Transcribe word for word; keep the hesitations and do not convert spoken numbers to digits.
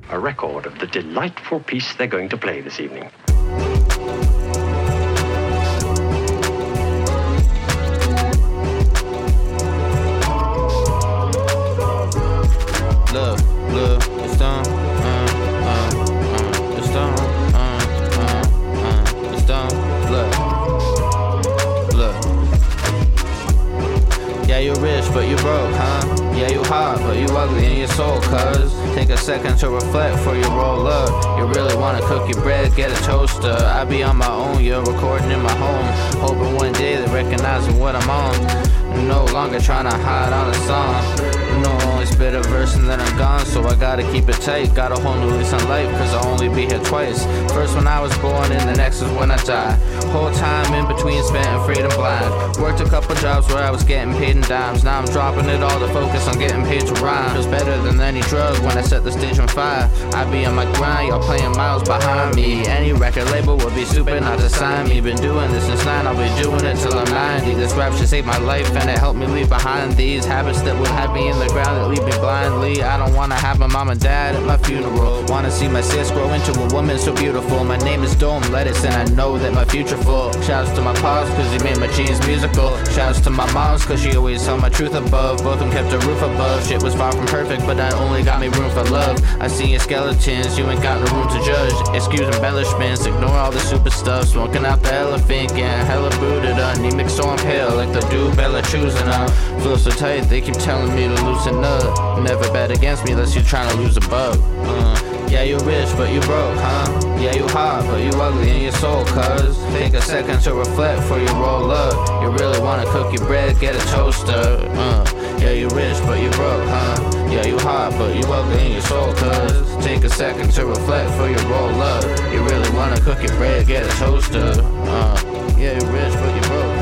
a record of the delightful piece they're going to play this evening. Look, look, it's done, uh, uh, uh, it's done, uh, uh, uh, it's done, look, look. Yeah, you rich, but you broke, huh? Yeah, you hot, but you ugly in your soul, cuz. Take a second to reflect before you roll up. You really wanna cook your bread, get a toaster. I be on my own, you're recording in my home. Hoping one day they recognizing what I'm on. No longer trying to hide on a song. No, only spit a verse and then I'm gone, so I gotta keep it tight. Got a whole new lease on life, cause I'll only be here twice. First when I was born and the next is when I die. Whole time in between spent in freedom blind. Worked a couple jobs where I was getting paid in dimes. Now I'm dropping it all to focus on getting paid to rhyme. Feels better than any drug when I set the stage on fire. I be on my grind, y'all playing miles behind me. Any record label would be stupid not to sign me. Been doing this since nine, I'll be doing it till I'm ninety. This rap should save my life and it helped me leave behind these habits that would have me in the ground that leave me blindly. I don't wanna have my mom and dad at my funeral. Wanna see my sis grow into a woman so beautiful. My name is Dome Lettuce and I know that my future full. Shouts to my pops cause he made my jeans musical. Shouts to my moms cause she always held my truth above. Both of them kept a roof above. Shit was far from perfect but that only got me room for love. I see your skeletons, you ain't got no room to judge. Excuse embellishments, ignore all the super stuff. Smoking out the elephant, getting hella booted. Anemic so I'm pale like the dude Bella choosing up. Feel so tight, they keep telling me to loosen up. Never bet against me unless you're trying to lose a buck. uh, Yeah, you rich, but you broke, huh? Yeah, you hot, but you ugly in your soul, cuz. Take a second to reflect before you roll up. You really wanna cook your bread, get a toaster. uh, Yeah, you rich, but you broke, huh? Yeah, you hot, but you ugly in your soul, cuz. Take a second to reflect before you roll up. You really wanna cook your bread, get a toaster. uh, Yeah, you rich, but you broke.